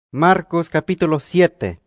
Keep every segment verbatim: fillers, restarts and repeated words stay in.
Marcos capítulo siete.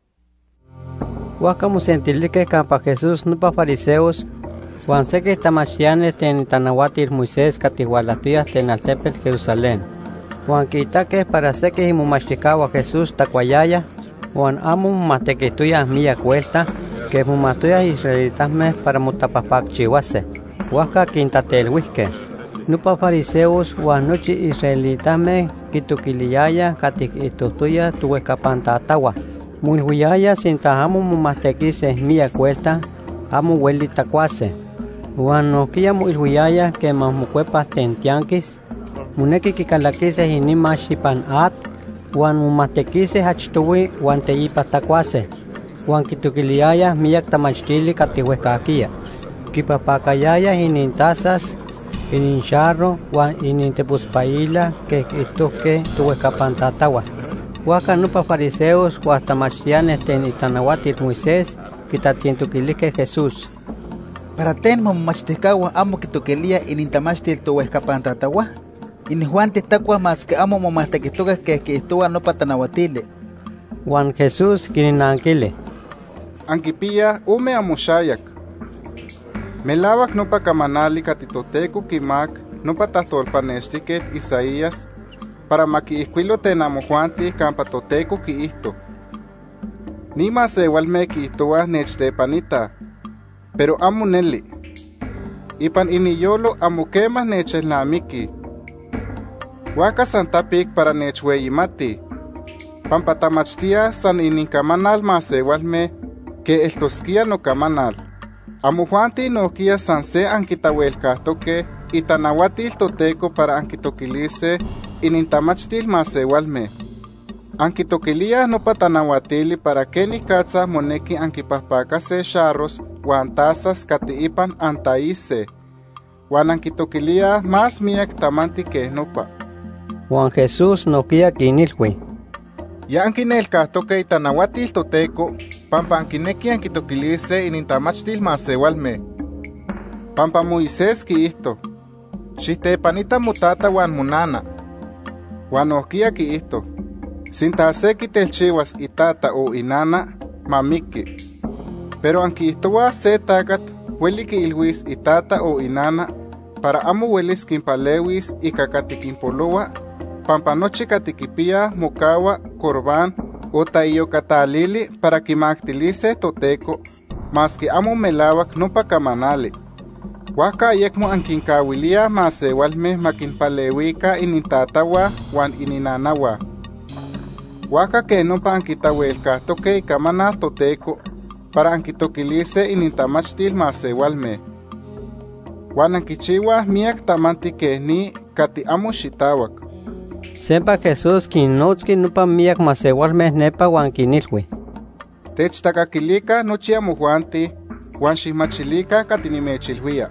Huaca mosentilique campa Jesús nupa fariseos, Juan seque tamachianes ten tanahuatil Moisés catihualatuyas ten altepetl Jerusalén. Juan quitaque para seque y mumachticaba Jesús tacuayaya, Juan amo mumatequituya milla cuelta, que mumatuya israelitas me para mutapapac chihuase. Huaca quintatelhuisque. Nupa fariseos Juan nochi israelitas me quituquiliyaya catic itutuya tuhuescapantatawa. Mulhuiyaya sintahamu mumatequise milla cuelta, amo huelita cuase. Juan noquilla mulhuiyaya que mamucuepas tentianquis, muneki kikalaquise inima xipan at, Juan mumatequise hachtuwi Juan teipa tacuase. Juan quituquiliyaya miyak tamachtili catihuescaquia. Kipapacayaya inintazas, inincharro, Juan inintepuspaila que ituque tuhuescapantatawa. Huaca nupa fariseos Juan tamachianes ten itanahuatil Moisés quitatzientuquilique Jesús. Para ten momachticawa amo quituquelia inintamachtil tuhuescapantatawa. In Juan titacua más que amo momachtiquituga que quistua no patanahuatile. Juan Jesús quininanquile. Anquipia ume amushayak. Melawak no pa kamanali katitoteco kimak no pa tahtolpanestiket Isaías para maquiisquilo tenamo Juanti campa toteco ki isto. Nima se walme ki istoa nechtepanita, pero amo nelli. Ipan iniyolo amo quema nechelnamiki. Waka santapik para nechweyimati. Pampatamachtia san ininkamanal mase walme que el tosquia no kamanal. Amo Juanti no kia san se anquitawelcahtoque itanahuatil toteco para anquitoquilice inintamachtil mase walme. Anquitoquilia no patanahuatili para que ni catza moneki anquipahpacase charros huan tazas catiipan antaise. Huan anquitoquilia más miak tamanti que nopa. Juan Jesús no quia quinilhui. Ya anquinelcahtoque itanahuatil toteco, pampa anquineki anquitoquilice inintamachtil mase walme. Pampa Moisés ki isto. Xitepanita mutata huan munana. Juan ohkia ki isto. Sintase telchiwas itata o inana mamiki. Pero anki istoa se takat hueli ki ilhuis itata o inana para amo huelis kimpalewis y kakatikimpoloa pampa noche katikipia mokawa korban o taiyo katalili para kimaktilice toteco mas que amo melawak no pa kamanali. Waka ayekmo ankinkawilia mase walme makinpalewika inintatawa wan ininanawa. Waka que no pa ankitawelka toque y kamana toteco para ankitoquilice inintamachtil mase walme. Wan ankichiwa miak tamanti que ni kati amo xitawak. Sempa Jesús kinotski nupa miak mase walme nepa wan kinilhui. Techtakakilika nochi amo Juanti, wan xihmachilika katinimechilhuia.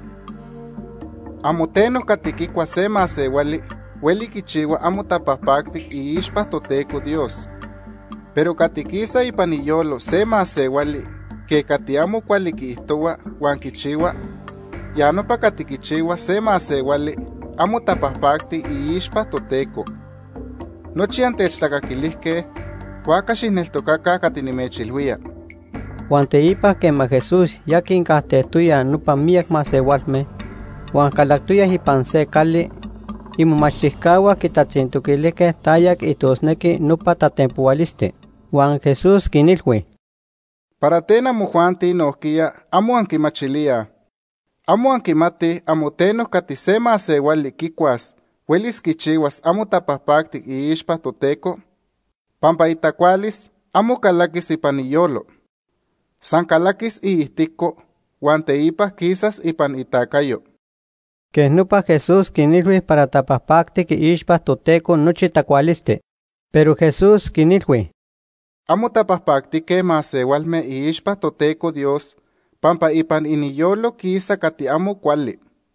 Amoteno katikikua se mase wali, weli kichiwa amo tapapaktik iixpa toteco Dios. Pero katikisa ipaniyolo se mase wali, que kati amo kuali kiihtowa wan kichiwa, ya no pa katikichiwa se mase wali, amo tapapaktik iixpa toteco. Nochi antechtakakilihke, huaca xineltokaka katinimechilhuia. Juan teipa quema Jesús ya quincahtetuyah nupa miak masewalme, Juan calactuyah ipan se cali, y mumachihcaua quitatzintuquilique tayak itosneki nupa tatempualiste. Juan Jesús quinilhui. Para tena mo Juanti nohkia amo anquimachilia. Amo anquimati amo teno katise masewali kikuas, huelis kichiwas amo tapahpaktik iixpa toteco, pampa itacualis amo calakis ipan iyolo. San calakis iihtico, huan teipa quisas ipan itacayo. Que nupa Jesús quinilhui para tapahpaktik iixpa toteco nochi tacualiste. Pero Jesús quinilhui. Amo tapahpaktike masewalme iixpa toteco Dios, pampa ipan iniyolo quisa kati amo kuali.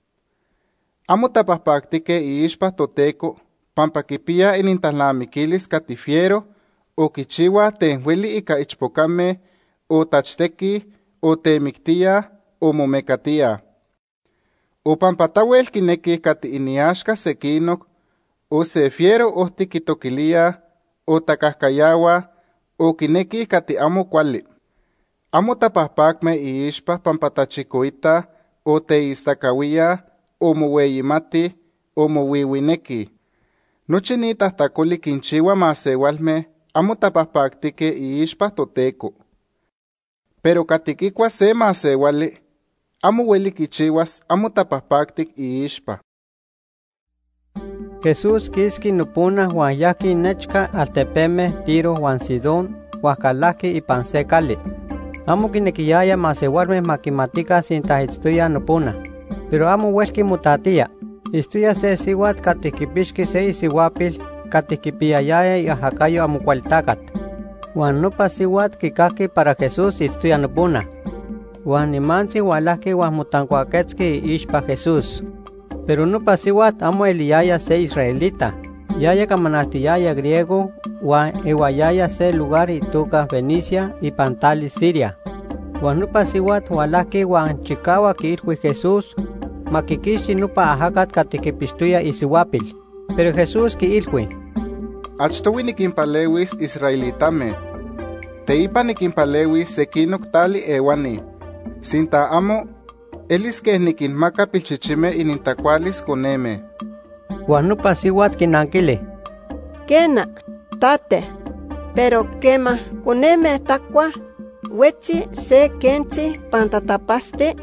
Amo tapahpaktike iixpa toteco, pampa kipia inintalamikilis katifiero, o kichiwa tenhueli ika ichpokame, o tachteki, o temiktia, o momekatia. O pampatawel kineki kati iniashka sekinok, o se fiero ohti kitokilia, o takahkayawa, o kineki kati amo kuali. Amo tapahpakme iishpa pampatachikoita, o teistakawia, o moweyimati, o mowiwineki. Nochi ni tahtakoli kinchiwa masewalme, amo tapahpaktike iishpa toTeko. Pero katikikua se masewali, amo weli kichiwas amo tapahpaktik iishpa. Jesús kiski nupuna huan yaki nechka altepeme Tiro huan Sidón huan kalaki ipan se kali. Amo kinekiyaya masewalme makimatika sinta itztuya nupuna, pero amo welki mutatia. Istuya se siwat katikipixki se isiwapil katikipiyayaya y ajakayo amo kualtakat. Huan nopa siwat kikaki para Jesús itztuya nupuna. Huan nimansi walaki huan mutankuaketski iishpa Jesús. Pero nopa siwat amo eliyaya se israelita. Yaya kamanaltiyaya griego huan ewayaya se lugar ituka Fenicia y Pantali Siria. Huan nopa siwat walaki huan chikawa kiilhui Jesús makikishi nopa ajakat katikipixtuya isiwapil. Pero Jesús kiilhui: Achtowi nikinpalewis israelitame. Teipa nikinpalewis sekinok tali ewani. Sinta amo, elis que nikinmaka pilchichime inintakualis koneme. Huan nopa siwat kinankili: Kena, tate, pero kema koneme takua, wetsi se kentsi pantatapaste,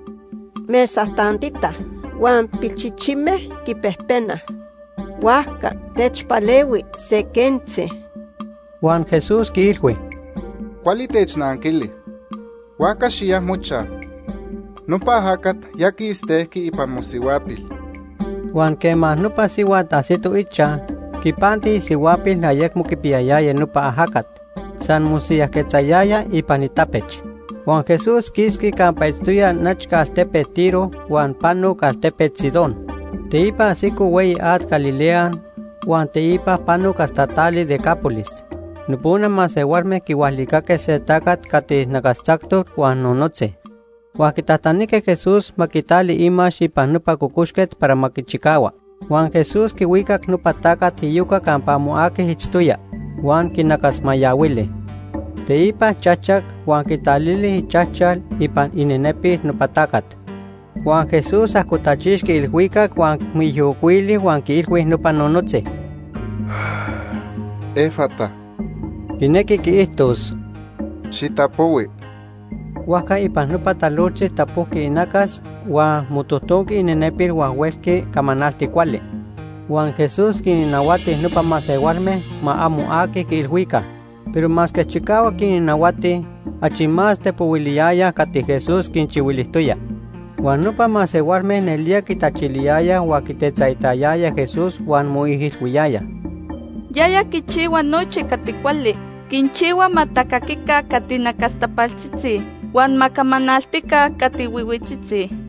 mesatantita, huan pilchichime kipehpena. Huaca techpalewi se kentsi. Huan Jesús kiilhui: Kuali technankili. Huaca xia mucha. Nopa ajakat yaki istehki ipan mosiwapil. Huan kema nopa siwat asitu icha, kipanti isiwapil ayekmo kipiyayaya nopa ajakat, san musiyahketzayaya ipan itapech. Huan Jesús kiski kampa itztuya nachka altepe Tiro huan panuk altepe Sidón. Teipa asiku weyi at Galilean, huan teipa panuk hasta tali Decápolis. Nupuna masewalme kiwahlikake se takat kati nakastzaktur huan nonotze. Huan kitahtanike Jesús makitali imax ipan nopa kukuxket para makichikawa. Huan Jesús kiwikak nopa takat iyuka kampa amo akih itztuya, huan kinakasmayawili. Teipa chachak huan kitalili ichachal ipan inenepil nopa takat. Huan Jesús ahkutachixki ilhuikak huan miyukwili huan kiilhui nopa nonotze: Éfata. Kineki kiihtos: Xitapowi. Huaca ipan nopa talotzi tapuhki inakas huan mutuhtonki inenepil huan welki kamanalti kuali. Huan Jesús kininawati nopa masewalme ma amo aki kiilhuika, pero mas que chikawa kininawati, achi mas tepowiliyaya kati Jesús kinchiwilihtoya. Huan nopa masewalme nelia kitachiliyaya huan kitetzaitayaya Jesús huan moihilhuiyaya: Yaya kichiwa nochi kati kuali, kinchiwa matakakika kati nakastapaltzitzi, huan makamanaltika kati wiwitzitzi.